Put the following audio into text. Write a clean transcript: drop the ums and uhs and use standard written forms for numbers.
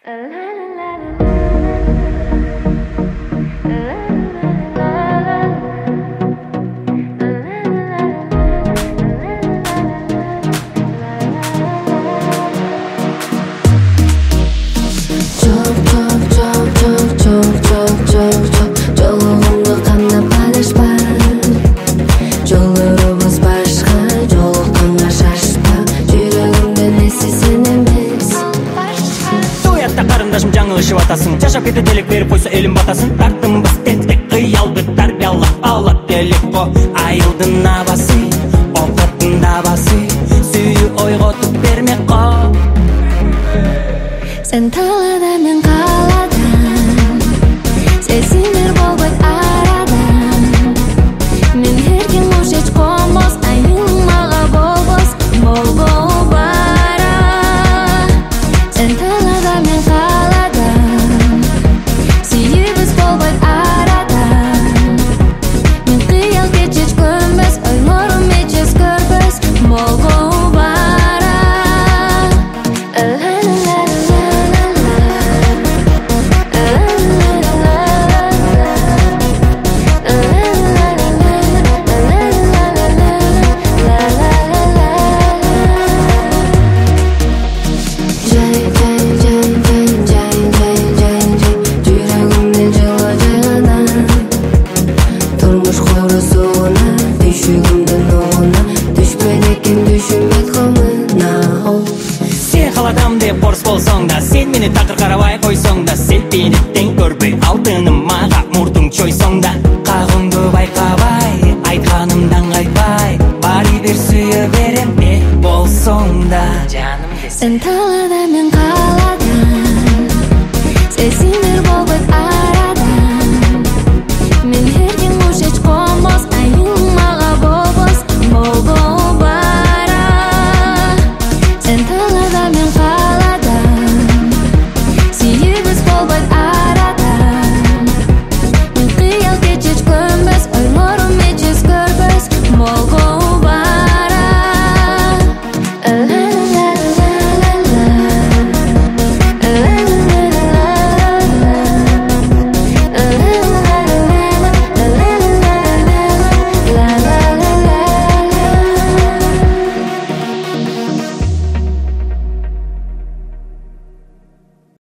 Жаңылышып атасың, жашап кете делек беріп қойса елім батасын. Тартынбыз тентек қиялды тарбиялап алат делек қо. Айылдың абасы, оқыттың дабасы, сүйі ойғотып бермек қо. Сен талада мен қаладан, сезімдер болбайт арадан. Мен еркен ошеч қомос, айың маға болбос, бол бара. Сен талада мен қаладан, сүйібіз болбайт арадан. Мен қиял кечеш көнбес, ойлорым ечес көрбес, бол бара. Сен қаладам деп қорыс болсаң да, сен мені тақыр қарабай қойсаң да, селтенеттен көрбей алтыным маға мұртың чойсаң да, қағыңды байқабай, айтқанымдан қайтпай, бари бер сүйе берем, болсаң да жаным десең. Сен талада мен